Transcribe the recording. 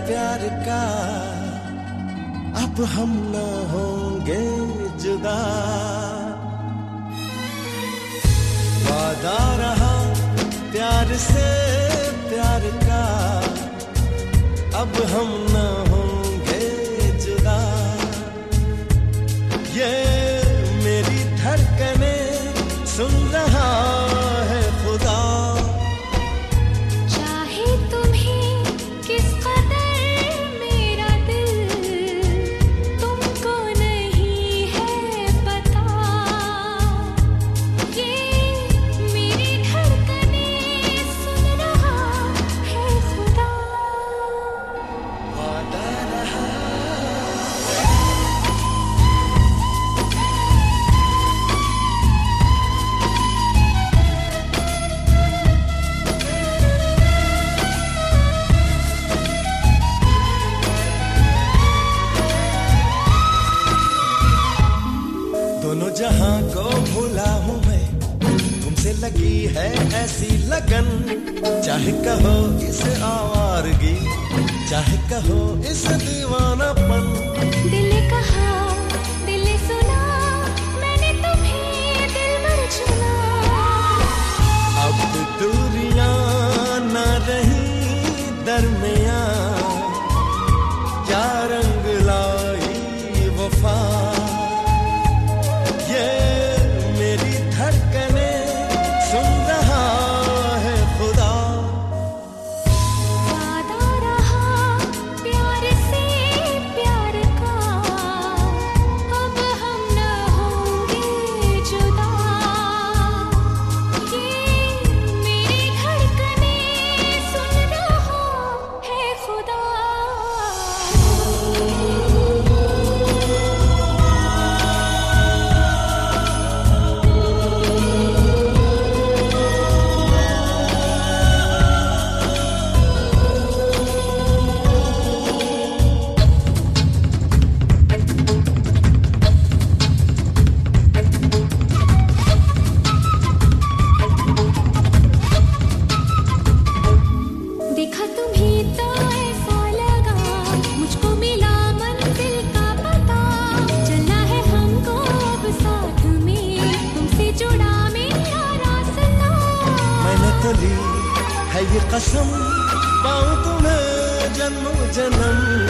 प्यार का अब हम न होंगे जुदा। वादा रहा प्यार से प्यार का अब हम न होंगे जुदा। ये मेरी धड़कने सुन रहा है खुदा। चाहे तुम्हें किस कदर मेरा दिल तुमको नहीं है पता। ये मेरी धड़कने सुन रहा है खुदा। वादा रहा दोनों जहां को भूला हूँ मैं, तुमसे लगी है ऐसी लगन। चाहे कहो इसे आवारगी, चाहे कहो इसे दीवानापन। दिल ने कहा दिल ने सुना, मैंने तुम्हें दिलबर चुना। अब दूरियां न रही दरमियां, क्या रंग लाई वफा। ये मेरी धड़कने सुन रहा है खुदा। वादा रहा प्यार से प्यार का अब हम न होंगे जुदा। ये मेरी धड़कने सुन रहा है खुदा। देखा तुम्हें तो ऐसा लगा, मुझको मिला मंजिल का पता। चलना है हमको अब साथ में, तुमसे जुड़ा मेरा रास्ता। मैंने तो ली है ये कसम, पाऊं तुम्हें जन्म जन्म।